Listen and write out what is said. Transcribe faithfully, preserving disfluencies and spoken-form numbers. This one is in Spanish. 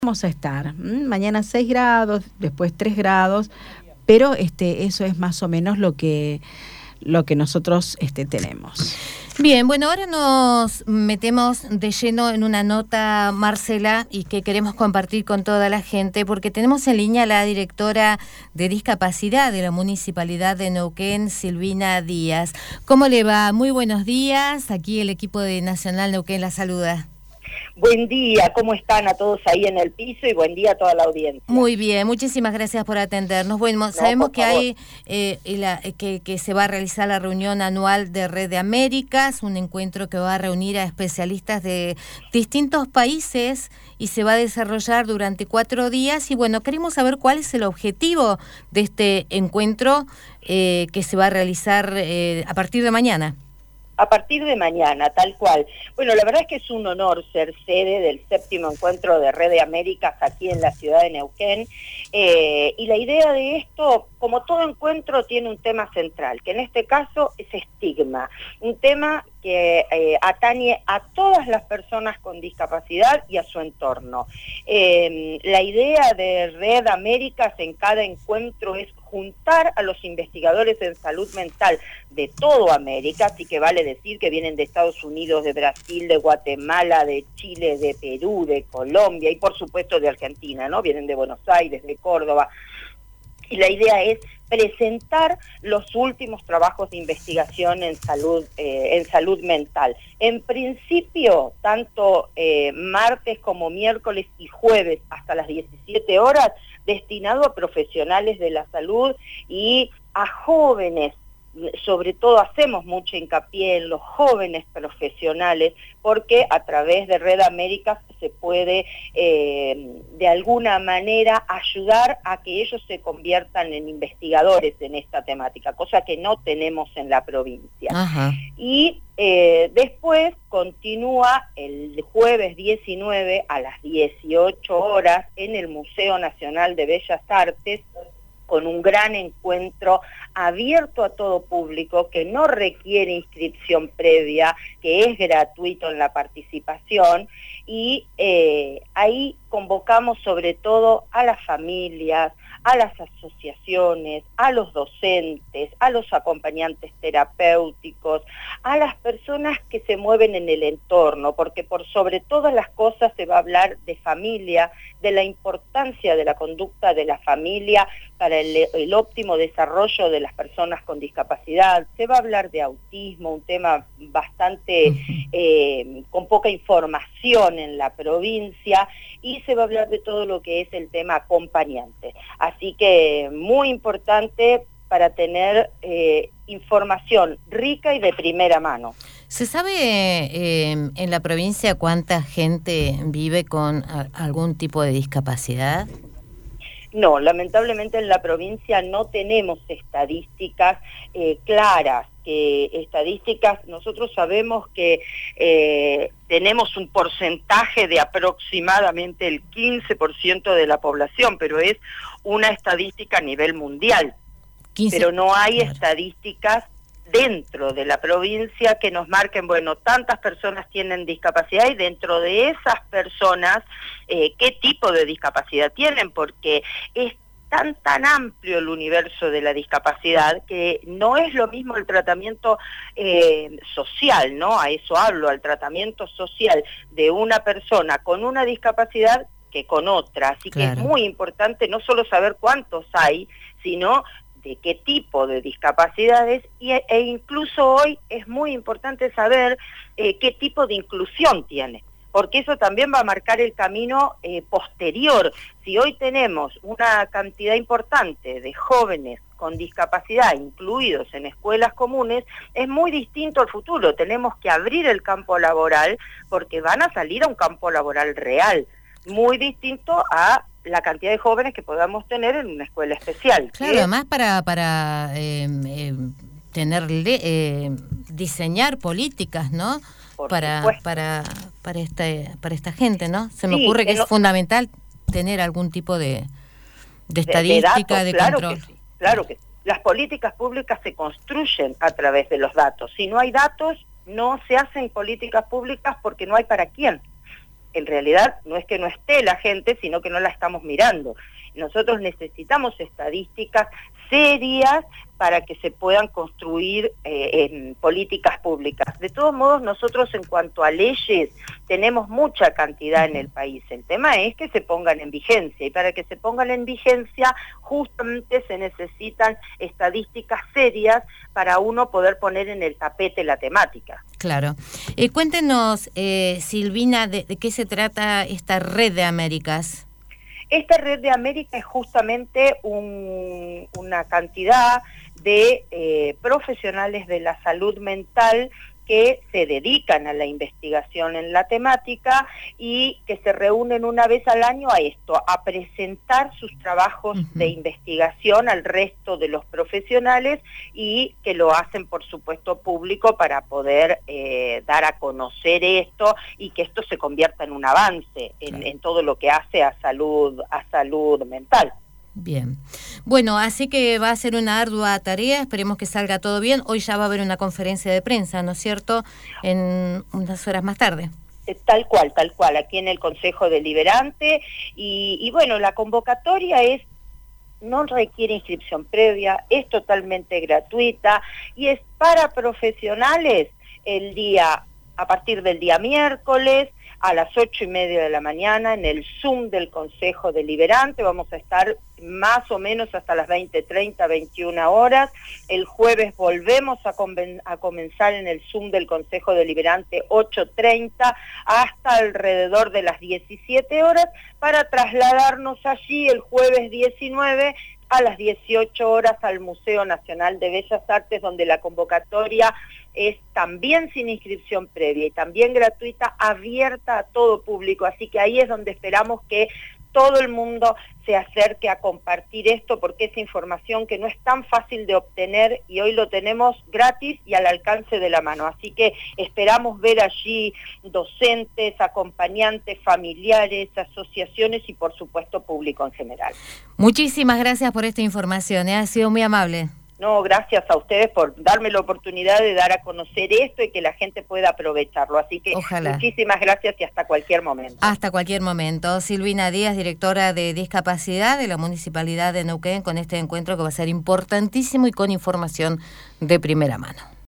vamos a estar. ¿m? Mañana seis grados, después tres grados, pero este, eso es más o menos lo que, lo que nosotros este, tenemos. Bien, bueno, ahora nos metemos de lleno en una nota, Marcela, y que queremos compartir con toda la gente, porque tenemos en línea a la directora de discapacidad de la Municipalidad de Neuquén, Silvina Díaz. ¿Cómo le va? Muy buenos días. Aquí el equipo de Nacional Neuquén la saluda. Buen día, ¿cómo están a todos ahí en el piso? Y buen día a toda la audiencia. Muy bien, muchísimas gracias por atendernos. Bueno, no, sabemos que favor. hay eh, la, que, que se va a realizar la reunión anual de Red de Américas, un encuentro que va a reunir a especialistas de distintos países y se va a desarrollar durante cuatro días. Y bueno, queremos saber cuál es el objetivo de este encuentro eh, que se va a realizar eh, a partir de mañana. A partir de mañana, tal cual. Bueno, la verdad es que es un honor ser sede del séptimo encuentro de Red de Américas aquí en la ciudad de Neuquén. Eh, y la idea de esto, como todo encuentro, tiene un tema central, que en este caso es estigma. Un tema que eh, atañe a todas las personas con discapacidad y a su entorno. Eh, la idea de Red Américas en cada encuentro es juntar a los investigadores en salud mental de todo América, así que vale decir que vienen de Estados Unidos, de Brasil, de Guatemala, de Chile, de Perú, de Colombia y por supuesto de Argentina, ¿no? Vienen de Buenos Aires, de Córdoba. Y la idea es presentar los últimos trabajos de investigación en salud, eh, en salud mental. En principio, tanto eh, martes como miércoles y jueves hasta las diecisiete horas, destinado a profesionales de la salud y a jóvenes. Sobre todo hacemos mucho hincapié en los jóvenes profesionales porque a través de Red Américas se puede eh, de alguna manera ayudar a que ellos se conviertan en investigadores en esta temática, cosa que no tenemos en la provincia. Ajá. Y eh, después continúa el jueves diecinueve a las dieciocho horas en el Museo Nacional de Bellas Artes, con un gran encuentro abierto a todo público, que no requiere inscripción previa, que es gratuito en la participación, y eh, ahí convocamos sobre todo a las familias, a las asociaciones, a los docentes, a los acompañantes terapéuticos, a las personas que se mueven en el entorno, porque por sobre todas las cosas se va a hablar de familia, de la importancia de la conducta de la familia para el, el óptimo desarrollo de las personas con discapacidad. Se va a hablar de autismo, un tema bastante eh, con poca información en la provincia, y se va a hablar de todo lo que es el tema acompañante. Así que muy importante para tener eh, información rica y de primera mano. ¿Se sabe eh, en la provincia cuánta gente vive con a, algún tipo de discapacidad? No, lamentablemente en la provincia no tenemos estadísticas eh, claras, que estadísticas, nosotros sabemos que eh, tenemos un porcentaje de aproximadamente el quince por ciento de la población, pero es una estadística a nivel mundial, quince pero no hay claro. estadísticas dentro de la provincia que nos marquen, bueno, tantas personas tienen discapacidad y dentro de esas personas, eh, qué tipo de discapacidad tienen, porque es tan, tan amplio el universo de la discapacidad que no es lo mismo el tratamiento eh, social, ¿no? A eso hablo, al tratamiento social de una persona con una discapacidad que con otra. Así claro. que es muy importante no solo saber cuántos hay, sino de qué tipo de discapacidades y, e incluso hoy es muy importante saber eh, qué tipo de inclusión tiene, porque eso también va a marcar el camino eh, posterior. Si hoy tenemos una cantidad importante de jóvenes con discapacidad incluidos en escuelas comunes, es muy distinto al futuro. Tenemos que abrir el campo laboral porque van a salir a un campo laboral real, muy distinto a la cantidad de jóvenes que podamos tener en una escuela especial. Claro, ¿sí? Además para para eh, eh, tenerle eh, diseñar políticas, ¿no? Por para supuesto. para para esta para esta gente, ¿no? Se me sí, ocurre que es fundamental tener algún tipo de de estadística, de, de, datos, de claro control. Que sí, claro que sí. Las políticas públicas se construyen a través de los datos. Si no hay datos, no se hacen políticas públicas porque no hay para quién. en realidad no es que no esté la gente, sino que no la estamos mirando. Nosotros necesitamos estadísticas serias para que se puedan construir eh, en políticas públicas. De todos modos, nosotros en cuanto a leyes tenemos mucha cantidad en el país. El tema es que se pongan en vigencia, y para que se pongan en vigencia justamente se necesitan estadísticas serias para uno poder poner en el tapete la temática. Claro. Eh, cuéntenos, eh, Silvina, de, de qué se trata esta Red de Américas. Esta Red de América es justamente un, una cantidad de eh, profesionales de la salud mental que se dedican a la investigación en la temática y que se reúnen una vez al año a esto, a presentar sus trabajos uh-huh. de investigación al resto de los profesionales, y que lo hacen, por supuesto, público para poder eh, dar a conocer esto y que esto se convierta en un avance en, claro. en todo lo que hace a salud, a salud mental. Bien. Bueno, así que va a ser una ardua tarea, esperemos que salga todo bien. Hoy ya va a haber una conferencia de prensa, ¿no es cierto?, en unas horas más tarde. Tal cual, tal cual, aquí en el Consejo Deliberante. Y, y bueno, la convocatoria es, no requiere inscripción previa, es totalmente gratuita y es para profesionales el día, a partir del día miércoles, a las ocho y media de la mañana en el Zoom del Consejo Deliberante. Vamos a estar más o menos hasta las veinte treinta, veintiuna horas. El jueves volvemos a, a comenzar en el Zoom del Consejo Deliberante ocho treinta hasta alrededor de las diecisiete horas para trasladarnos allí el jueves diecinueve a las dieciocho horas al Museo Nacional de Bellas Artes, donde la convocatoria es también sin inscripción previa y también gratuita, abierta a todo público. Así que ahí es donde esperamos que todo el mundo se acerque a compartir esto, porque es información que no es tan fácil de obtener y hoy lo tenemos gratis y al alcance de la mano. Así que esperamos ver allí docentes, acompañantes, familiares, asociaciones y por supuesto público en general. Muchísimas gracias por esta información, ¿eh? Ha sido muy amable. No, gracias a ustedes por darme la oportunidad de dar a conocer esto y que la gente pueda aprovecharlo. Así que Ojalá. Muchísimas gracias y hasta cualquier momento. Hasta cualquier momento. Silvina Díaz, directora de Discapacidad de la Municipalidad de Neuquén, con este encuentro que va a ser importantísimo y con información de primera mano.